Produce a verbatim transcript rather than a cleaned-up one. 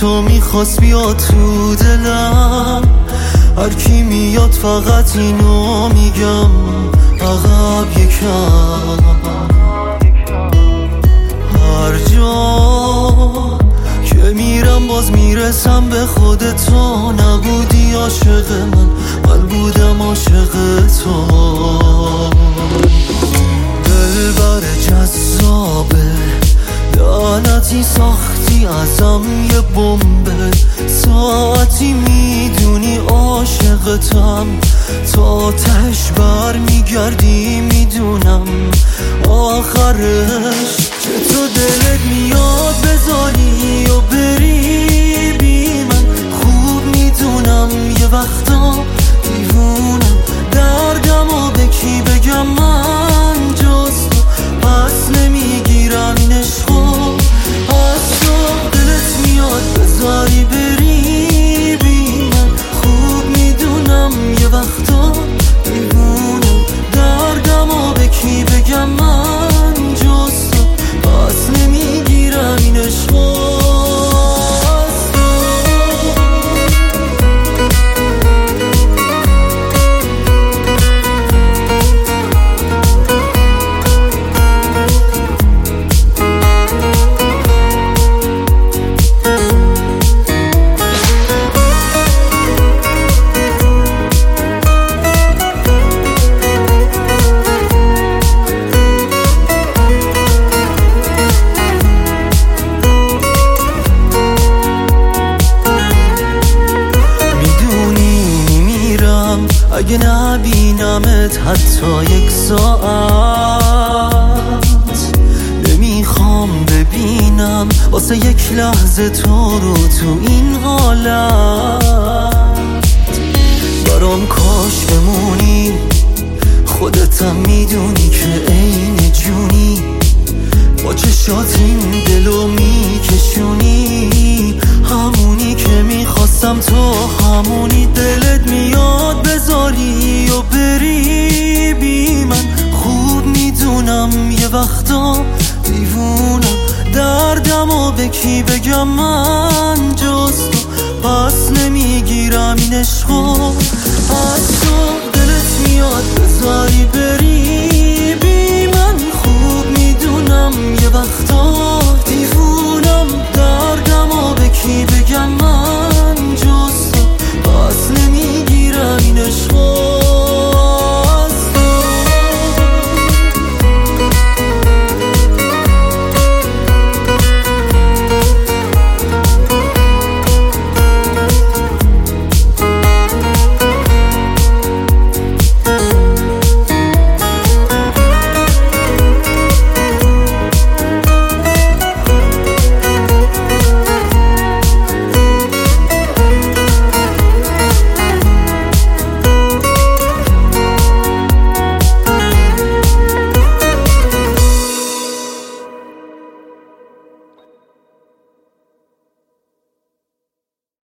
تو میخواست بیاد تو دلم. هر کی میاد فقط اینو میگم، عقب یکم. هر جا که میرم باز میرسم به خودت. تو نبودی عاشق من، من بودم عاشق تو. دلبر جذابه، لعنتی ساختی ازم یه بمبه. ساعتی میدونی عاشقتم، تا تهش بر میگردی میدونم. آخرش که تو دلت میاد بذاری و بری بی من. خوب میدونم یه وقتا دیوونم، دردم و به کی بگم من جز تو. پس نمیگیرم این عشقو از تو. دلت میاد بذاری بری بی من. خوب میدونم یه وقتا دیوونم، دردم و به کی بگم من جز تو. پس نمیگیرم این عشقو. اگه نبینمت حتی یک ساعت، نمیخوام ببینم واسه یک لحظه تو رو تو این حالت. برام کاش بمونی، خودتم میدونی که عین جونی. با چشات این دلو میکشونی، همونی که میخواستم تو همونی. دلت میاد بذاری و بری بی من. خوب میدونم یه وقتا دیوونم، دردم و به کی بگم من جز تو. پس نمیگیرم این عشقو از تو. دلت میاد بذاری بری